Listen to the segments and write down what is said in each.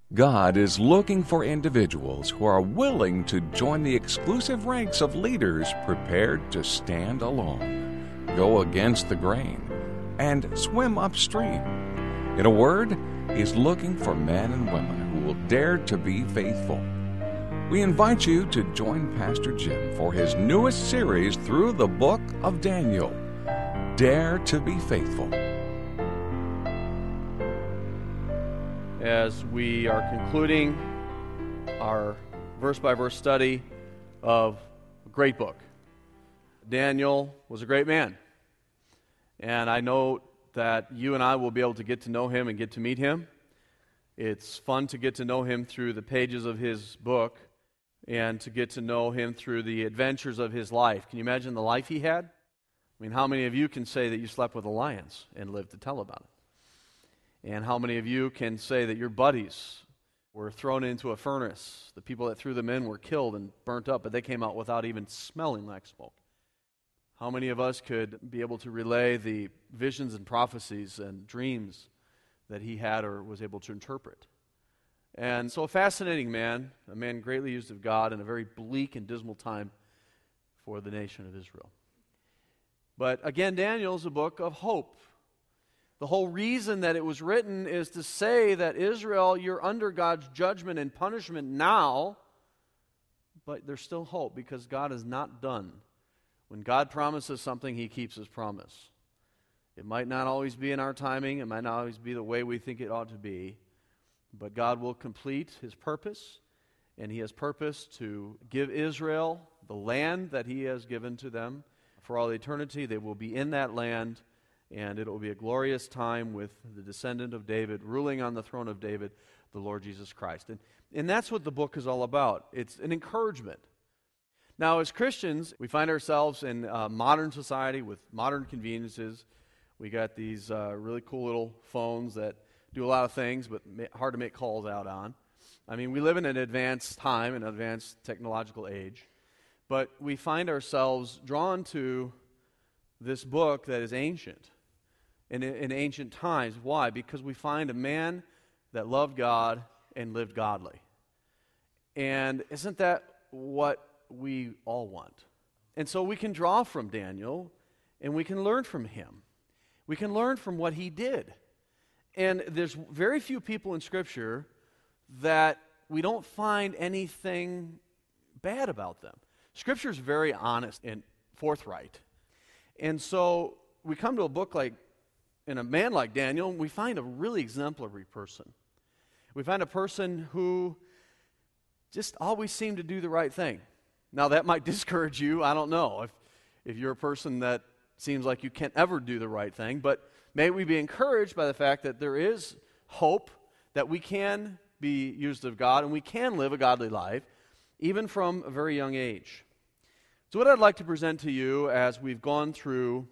God is looking for individuals who are willing to join the exclusive ranks of leaders prepared to stand alone, go against the grain, and swim upstream. In a word, He's looking for men and women who will dare to be faithful. We invite you to join Pastor Jim for his newest series through the book of Daniel, Dare to be Faithful. As we are concluding our verse-by-verse study of a great book. Daniel was a great man, and I know that you and I will be able to get to know him and get to meet him. It's fun to get to know him through the pages of his book and to get to know him through the adventures of his life. Can you imagine the life he had? I mean, how many of you can say that you slept with the lions and lived to tell about it? And how many of you can say that your buddies were thrown into a furnace? The people that threw them in were killed and burnt up, but they came out without even smelling like smoke. How many of us could be able to relay the visions and prophecies and dreams that he had or was able to interpret? And so a fascinating man, a man greatly used of God in a very bleak and dismal time for the nation of Israel. But again, Daniel is a book of hope. The whole reason that it was written is to say that Israel, you're under God's judgment and punishment now, but there's still hope because God is not done. When God promises something, He keeps His promise. It might not always be in our timing, it might not always be the way we think it ought to be, but God will complete His purpose, and He has purpose to give Israel the land that He has given to them. For all eternity, they will be in that land, and it will be a glorious time with the descendant of David ruling on the throne of David, the Lord Jesus Christ. And that's what the book is all about. It's an encouragement. Now, as Christians, we find ourselves in modern society with modern conveniences. We got these really cool little phones that do a lot of things, but hard to make calls out on. I mean, we live in an advanced time, an advanced technological age, but we find ourselves drawn to this book that is ancient. In ancient times. Why? Because we find a man that loved God and lived godly. And isn't that what we all want? And so we can draw from Daniel and we can learn from him. We can learn from what he did. And there's very few people in Scripture that we don't find anything bad about them. Scripture is very honest and forthright. And so we come to a book like, in a man like Daniel, we find a really exemplary person. We find a person who just always seemed to do the right thing. Now that might discourage you, I don't know, if you're a person that seems like you can't ever do the right thing, but may we be encouraged by the fact that there is hope, that we can be used of God, and we can live a godly life, even from a very young age. So what I'd like to present to you as we've gone through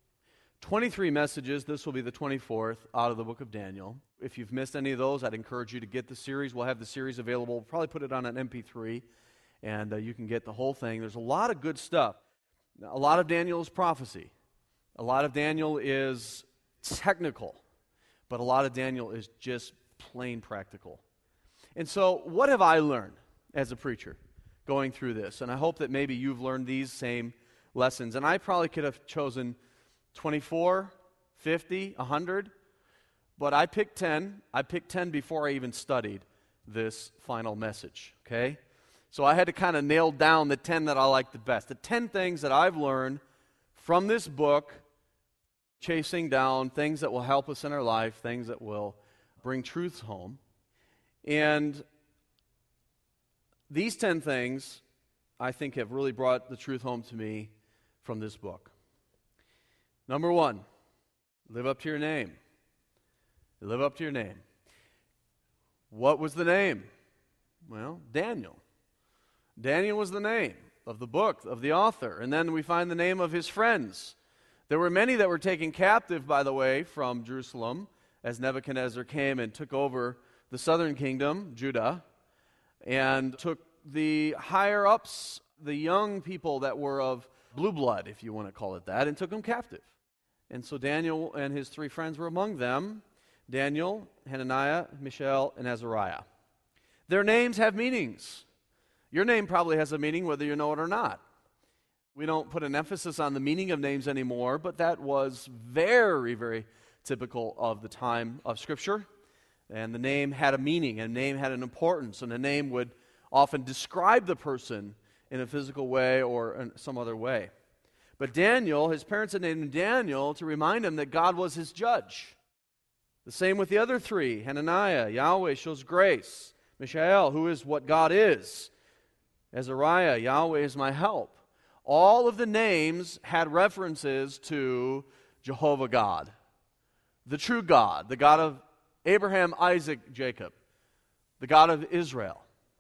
23 messages, this will be the 24th out of the book of Daniel. If you've missed any of those, I'd encourage you to get the series. We'll have the series available. We'll probably put it on an MP3, and you can get the whole thing. There's a lot of good stuff. A lot of Daniel is prophecy. A lot of Daniel is technical, but a lot of Daniel is just plain practical. And so what have I learned as a preacher going through this? And I hope that maybe you've learned these same lessons. And I probably could have chosen 24, 50, 100, but I picked 10. I picked 10 before I even studied this final message, okay? So I had to kind of nail down the 10 that I like the best. The 10 things that I've learned from this book, chasing down things that will help us in our life, things that will bring truths home. And these 10 things, I think, have really brought the truth home to me from this book. Number 1, live up to your name. Live up to your name. What was the name? Well, Daniel. Daniel was the name of the book, of the author. And then we find the name of his friends. There were many that were taken captive, by the way, from Jerusalem as Nebuchadnezzar came and took over the southern kingdom, Judah, and took the higher-ups, the young people that were of blue blood, if you want to call it that, and took them captive. And so Daniel and his 3 friends were among them, Daniel, Hananiah, Mishael, and Azariah. Their names have meanings. Your name probably has a meaning whether you know it or not. We don't put an emphasis on the meaning of names anymore, but that was very, very typical of the time of Scripture. And the name had a meaning, and a name had an importance, and a name would often describe the person in a physical way or in some other way. But Daniel, his parents had named him Daniel to remind him that God was his judge. The same with the other three. Hananiah, Yahweh shows grace. Mishael, who is what God is. Azariah, Yahweh is my help. All of the names had references to Jehovah God, the true God, the God of Abraham, Isaac, Jacob, the God of Israel.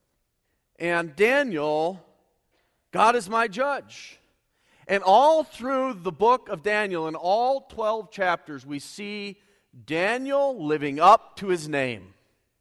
And Daniel, God is my judge. And all through the book of Daniel, in all 12 chapters, we see Daniel living up to his name.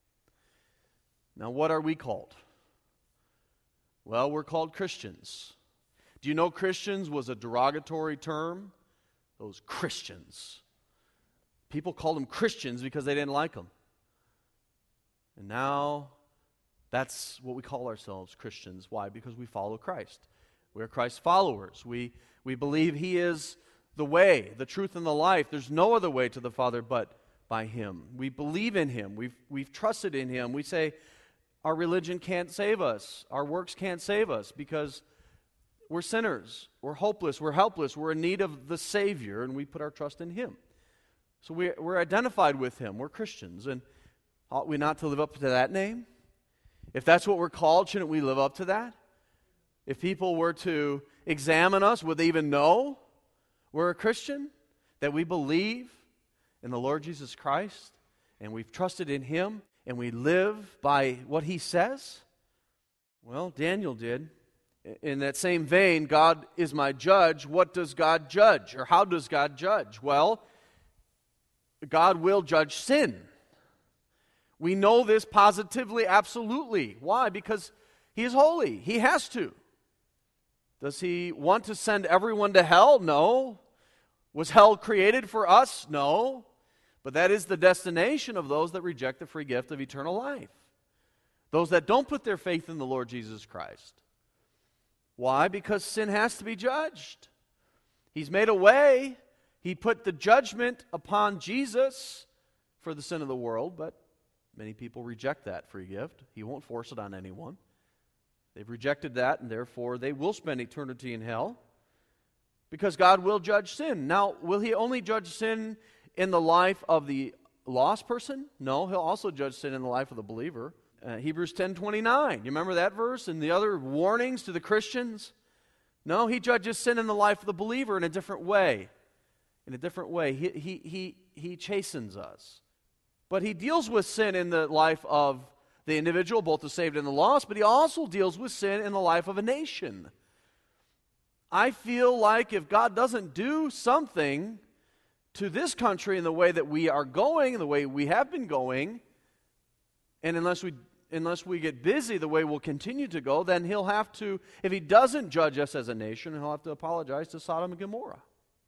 Now, what are we called? Well, we're called Christians. Do you know Christians was a derogatory term? Those Christians. People called them Christians because they didn't like them. And now, that's what we call ourselves, Christians. Why? Because we follow Christ. We're Christ's followers. We believe He is the way, the truth, and the life. There's no other way to the Father but by Him. We believe in Him. We've trusted in Him. We say our religion can't save us. Our works can't save us because we're sinners. We're hopeless. We're helpless. We're in need of the Savior, and we put our trust in Him. So we're identified with Him. We're Christians. And ought we not to live up to that name? If that's what we're called, shouldn't we live up to that? If people were to examine us, would they even know we're a Christian? That we believe in the Lord Jesus Christ, and we've trusted in Him, and we live by what He says? Well, Daniel did. In that same vein, God is my judge. What does God judge? Or how does God judge? Well, God will judge sin. We know this positively, absolutely. Why? Because He is holy. He has to. Does He want to send everyone to hell? No. Was hell created for us? No. But that is the destination of those that reject the free gift of eternal life. Those that don't put their faith in the Lord Jesus Christ. Why? Because sin has to be judged. He's made a way. He put the judgment upon Jesus for the sin of the world, but many people reject that free gift. He won't force it on anyone. They've rejected that, and therefore they will spend eternity in hell because God will judge sin. Now, will He only judge sin in the life of the lost person? No, He'll also judge sin in the life of the believer. Hebrews 10:29. You remember that verse and the other warnings to the Christians? No, He judges sin in the life of the believer in a different way. In a different way. He chastens us. But He deals with sin in the life of the individual, both the saved and the lost, but He also deals with sin in the life of a nation. I feel like if God doesn't do something to this country in the way that we are going, in the way we have been going, and unless we get busy the way we'll continue to go, then He'll have to, if He doesn't judge us as a nation, He'll have to apologize to Sodom and Gomorrah.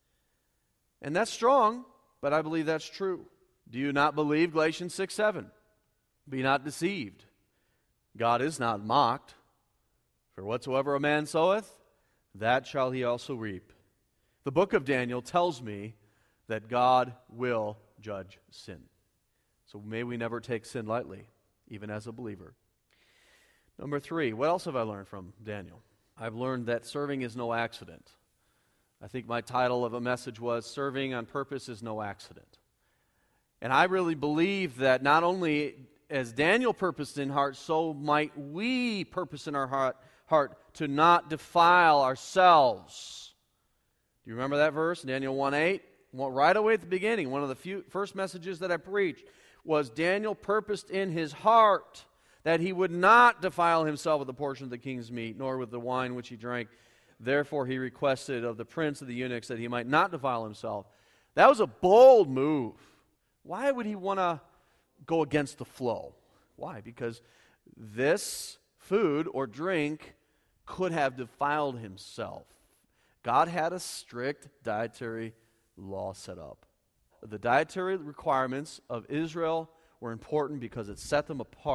And that's strong, but I believe that's true. Do you not believe Galatians 6:7? Be not deceived. God is not mocked. For whatsoever a man soweth, that shall he also reap. The book of Daniel tells me that God will judge sin. So may we never take sin lightly, even as a believer. Number 3, what else have I learned from Daniel? I've learned that serving is no accident. I think my title of a message was, Serving on Purpose is No Accident. And I really believe that not only as Daniel purposed in heart, so might we purpose in our heart to not defile ourselves. Do you remember that verse, Daniel 1:8? Well, right away at the beginning, one of the first messages that I preached was Daniel purposed in his heart that he would not defile himself with a portion of the king's meat, nor with the wine which he drank. Therefore he requested of the prince of the eunuchs that he might not defile himself. That was a bold move. Why would he want to go against the flow? Why? Because this food or drink could have defiled himself. God had a strict dietary law set up. The dietary requirements of Israel were important because it set them apart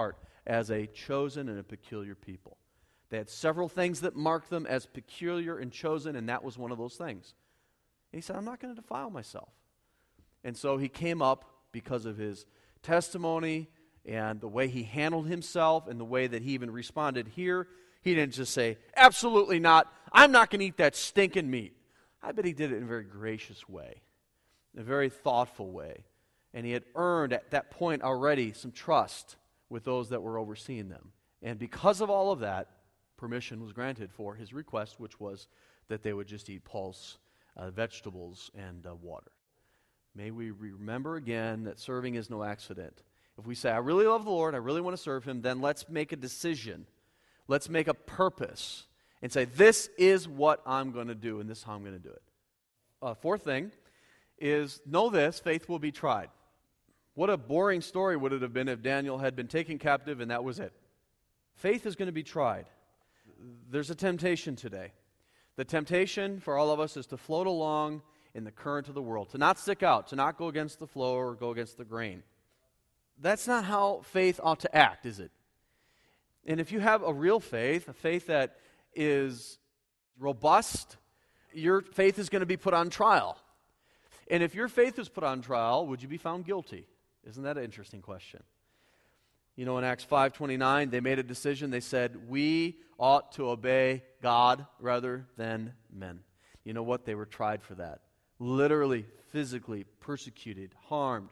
as a chosen and a peculiar people. They had several things that marked them as peculiar and chosen, and that was one of those things. And he said, I'm not going to defile myself. And so he came up because of his testimony and the way he handled himself and the way that he even responded here. He didn't just say, absolutely not, I'm not going to eat that stinking meat. I bet he did it in a very gracious way, in a very thoughtful way. And he had earned at that point already some trust with those that were overseeing them. And because of all of that, permission was granted for his request, which was that they would just eat pulse, vegetables, and water. May we remember again that serving is no accident. If we say, I really love the Lord, I really want to serve Him, then let's make a decision. Let's make a purpose and say, this is what I'm going to do, and this is how I'm going to do it. Fourth thing is, know this, faith will be tried. What a boring story would it have been if Daniel had been taken captive and that was it. Faith is going to be tried. There's a temptation today. The temptation for all of us is to float along in the current of the world, to not stick out, to not go against the flow or go against the grain. That's not how faith ought to act, is it? And if you have a real faith, a faith that is robust, your faith is going to be put on trial. And if your faith is put on trial, would you be found guilty? Isn't that an interesting question? You know, in Acts 5:29, they made a decision. They said, we ought to obey God rather than men. You know what? They were tried for that. Literally, physically persecuted, harmed.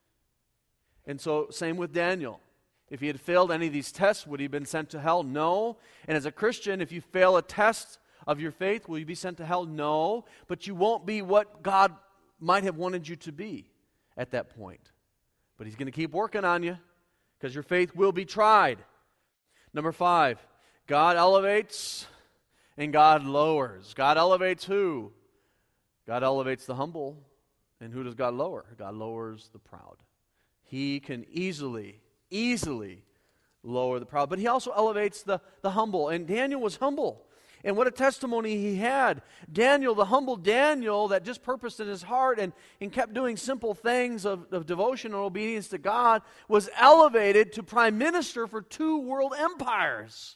And so, same with Daniel. If he had failed any of these tests, would he have been sent to hell? No. And as a Christian, if you fail a test of your faith, will you be sent to hell? No. But you won't be what God might have wanted you to be at that point. But He's going to keep working on you because your faith will be tried. Number 5, God elevates and God lowers. God elevates who? God elevates the humble. And who does God lower? God lowers the proud. He can easily lower the proud. But He also elevates the humble. And Daniel was humble. And what a testimony he had. Daniel, the humble Daniel that just purposed in his heart and kept doing simple things of devotion and obedience to God, was elevated to prime minister for 2 world empires.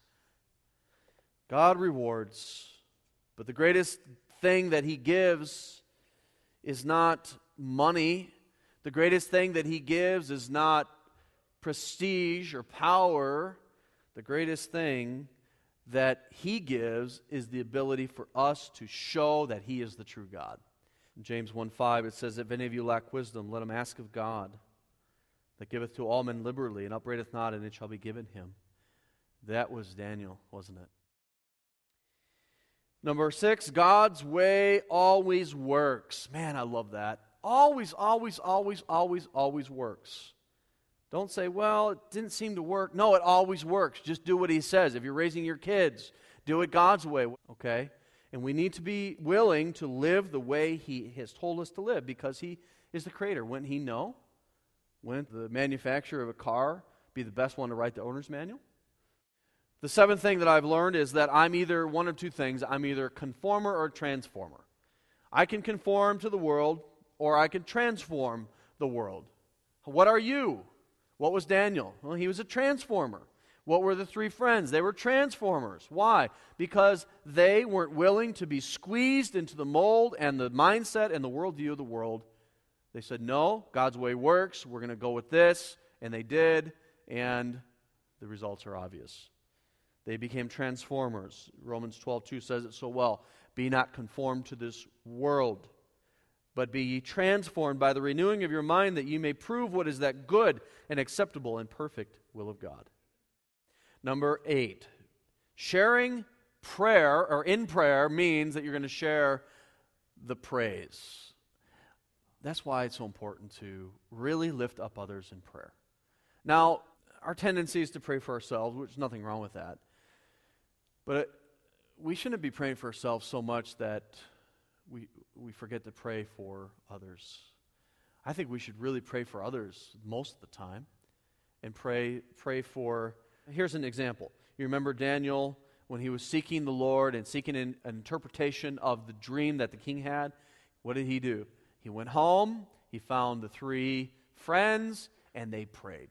God rewards. But the greatest thing that He gives is not money. The greatest thing that He gives is not prestige or power. The greatest thing that He gives is the ability for us to show that He is the true God. In James 1:5 it says, if any of you lack wisdom, let him ask of God, that giveth to all men liberally, and upbraideth not, and it shall be given him. That was Daniel, wasn't it? Number 6, God's way always works. Man, I love that. Always, always, always, always, always works. Don't say, well, it didn't seem to work. No, it always works. Just do what He says. If you're raising your kids, do it God's way, okay? And we need to be willing to live the way He has told us to live because He is the Creator. Wouldn't He know? Wouldn't the manufacturer of a car be the best one to write the owner's manual? The 7th thing that I've learned is that I'm either one of 2 things. I'm either a conformer or a transformer. I can conform to the world or I can transform the world. What are you? What was Daniel? Well, he was a transformer. What were the 3 friends? They were transformers. Why? Because they weren't willing to be squeezed into the mold and the mindset and the worldview of the world. They said, no, God's way works. We're going to go with this. And they did, and the results are obvious. They became transformers. Romans 12:2 says it so well. Be not conformed to this world, but be ye transformed by the renewing of your mind, that ye may prove what is that good and acceptable and perfect will of God. Number 8, sharing prayer or in prayer means that you're going to share the praise. That's why it's so important to really lift up others in prayer. Now, our tendency is to pray for ourselves, which is nothing wrong with that. But we shouldn't be praying for ourselves so much that we forget to pray for others. I think we should really pray for others most of the time. And pray for... Here's an example. You remember Daniel when he was seeking the Lord and seeking an interpretation of the dream that the king had? What did he do? He went home, he found the 3 friends, and they prayed.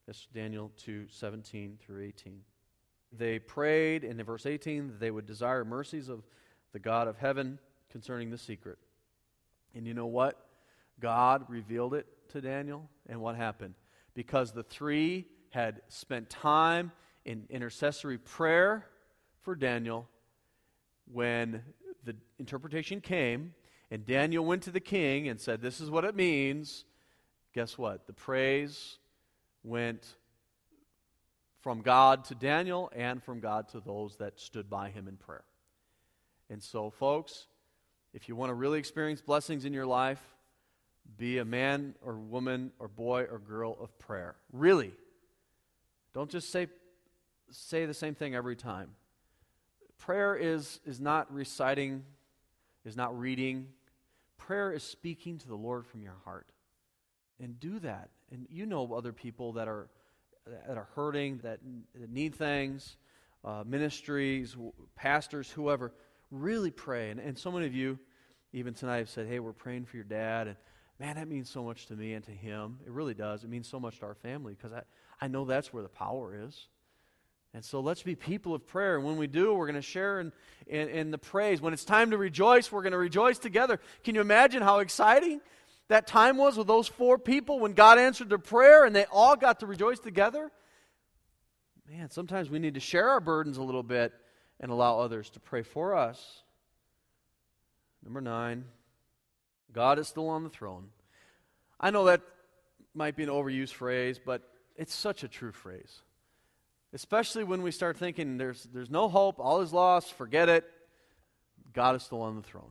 That's Daniel 2:17 through 18. They prayed in verse 18 that they would desire mercies of the God of heaven concerning the secret. And you know what? God revealed it to Daniel. And what happened? Because the three had spent time in intercessory prayer for Daniel, when the interpretation came and Daniel went to the king and said, this is what it means, guess what? The praise went from God to Daniel and from God to those that stood by him in prayer. And so, folks, if you want to really experience blessings in your life, be a man or woman or boy or girl of prayer. Really. Don't just say the same thing every time. Prayer is not reciting, is not reading. Prayer is speaking to the Lord from your heart. And do that. And you know other people that are hurting, that need things, ministries, pastors, whoever. Really pray. And so many of you, even tonight, have said, hey, we're praying for your dad. And man, that means so much to me and to him. It really does. It means so much to our family, because I know that's where the power is. And so let's be people of prayer. And when we do, we're going to share in the praise. When it's time to rejoice, we're going to rejoice together. Can you imagine how exciting that time was with those 4 people when God answered their prayer and they all got to rejoice together? Man, sometimes we need to share our burdens a little bit and allow others to pray for us. Number 9, God is still on the throne. I know that might be an overused phrase, but it's such a true phrase. Especially when we start thinking there's no hope, all is lost, forget it. God is still on the throne.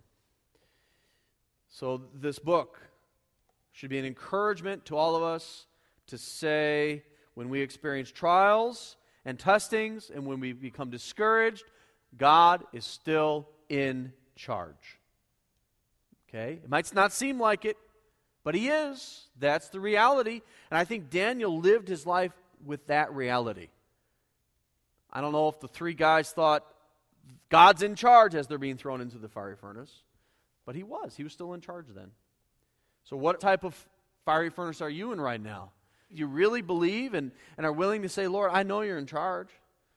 So this book should be an encouragement to all of us to say, when we experience trials and testings and when we become discouraged, God is still in charge. Okay? It might not seem like it, but He is. That's the reality. And I think Daniel lived his life with that reality. I don't know if the 3 guys thought God's in charge as they're being thrown into the fiery furnace, but He was. He was still in charge then. So what type of fiery furnace are you in right now? Do you really believe and are willing to say, Lord, I know You're in charge?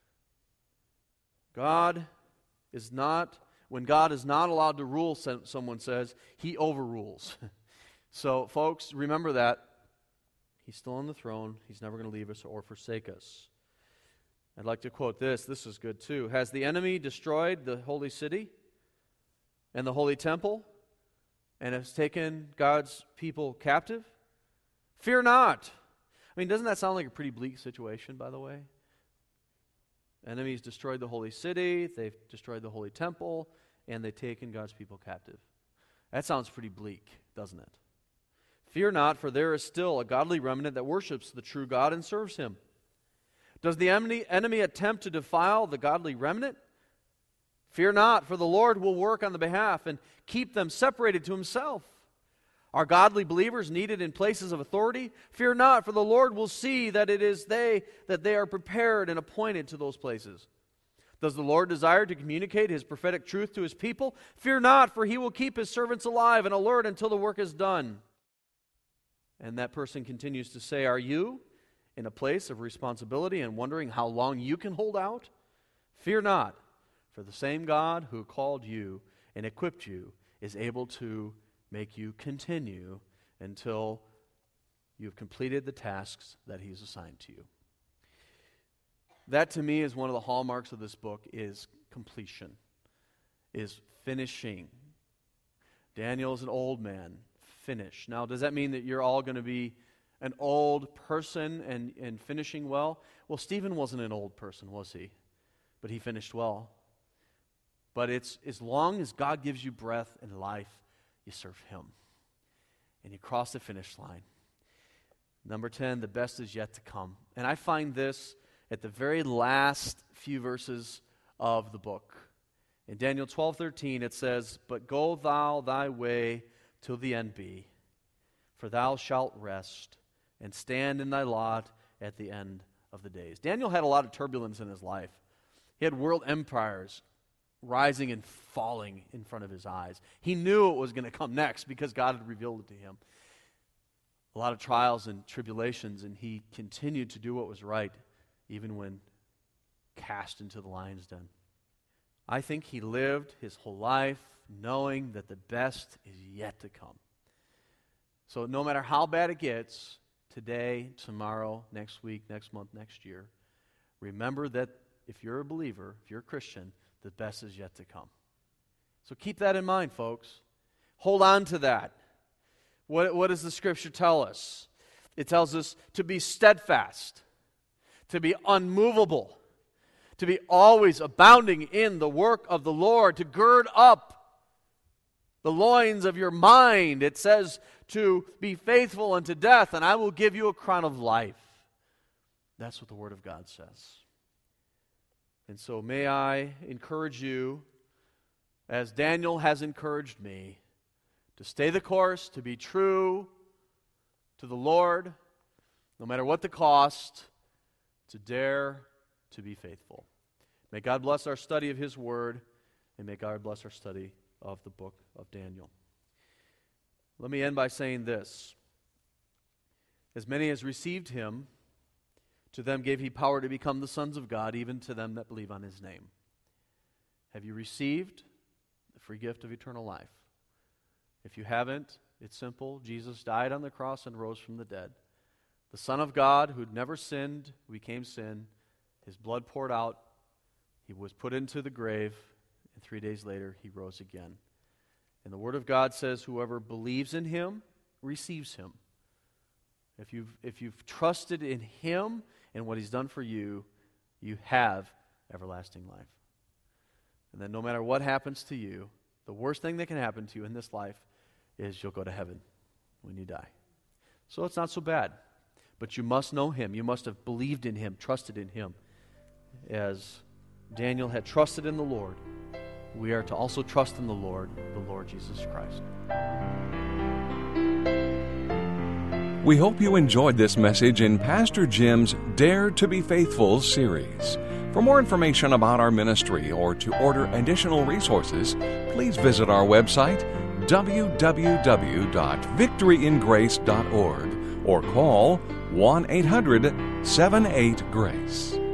God is not, when God is not allowed to rule, someone says, He overrules. So, folks, remember that. He's still on the throne. He's never going to leave us or forsake us. I'd like to quote this. This is good too. Has the enemy destroyed the holy city and the holy temple and has taken God's people captive? Fear not. I mean, doesn't that sound like a pretty bleak situation, by the way? Enemies destroyed the holy city, they've destroyed the holy temple, and they've taken God's people captive. That sounds pretty bleak, doesn't it? Fear not, for there is still a godly remnant that worships the true God and serves Him. Does the enemy attempt to defile the godly remnant? Fear not, for the Lord will work on the behalf and keep them separated to Himself. Are godly believers needed in places of authority? Fear not, for the Lord will see that it is they are prepared and appointed to those places. Does the Lord desire to communicate His prophetic truth to His people? Fear not, for He will keep His servants alive and alert until the work is done. And that person continues to say, are you in a place of responsibility and wondering how long you can hold out? Fear not, for the same God who called you and equipped you is able to make you continue until you've completed the tasks that He's assigned to you. That to me is one of the hallmarks of this book, is completion, is finishing. Daniel is an old man, finished. Now, does that mean that you're all going to be an old person and finishing well? Well, Stephen wasn't an old person, was he? But he finished well. But it's as long as God gives you breath and life, you serve Him. And you cross the finish line. Number 10, the best is yet to come. And I find this at the very last few verses of the book. In Daniel 12:13 it says, but go thou thy way till the end be, for thou shalt rest and stand in thy lot at the end of the days. Daniel had a lot of turbulence in his life. He had world empires rising and falling in front of his eyes. He knew it was going to come next because God had revealed it to him. a lot of trials and tribulations, and he continued to do what was right, even when cast into the lion's den. I think he lived his whole life knowing that the best is yet to come. So no matter how bad it gets, today, tomorrow, next week, next month, next year, remember that if you're a believer, if you're a Christian, the best is yet to come. So keep that in mind, folks. Hold on to that. What does the Scripture tell us? It tells us to be steadfast, to be unmovable, to be always abounding in the work of the Lord, to gird up the loins of your mind. It says to be faithful unto death, and I will give you a crown of life. That's what the Word of God says. And so may I encourage you, as Daniel has encouraged me, to stay the course, to be true to the Lord, no matter what the cost, to dare to be faithful. May God bless our study of His Word, and may God bless our study of the book of Daniel. Let me end by saying this. As many as received Him, to them gave He power to become the sons of God, even to them that believe on His name. Have you received the free gift of eternal life? If you haven't, it's simple. Jesus died on the cross and rose from the dead. The Son of God, who'd never sinned, became sin. His blood poured out. He was put into the grave, and 3 days later, He rose again. And the Word of God says, whoever believes in Him receives Him. If you've trusted in Him and what He's done for you, you have everlasting life. And then no matter what happens to you, the worst thing that can happen to you in this life is you'll go to heaven when you die. So it's not so bad. But you must know Him. You must have believed in Him, trusted in Him. As Daniel had trusted in the Lord, we are to also trust in the Lord Jesus Christ. We hope you enjoyed this message in Pastor Jim's Dare to be Faithful series. For more information about our ministry or to order additional resources, please visit our website, www.victoryingrace.org, or call 1-800-78-GRACE.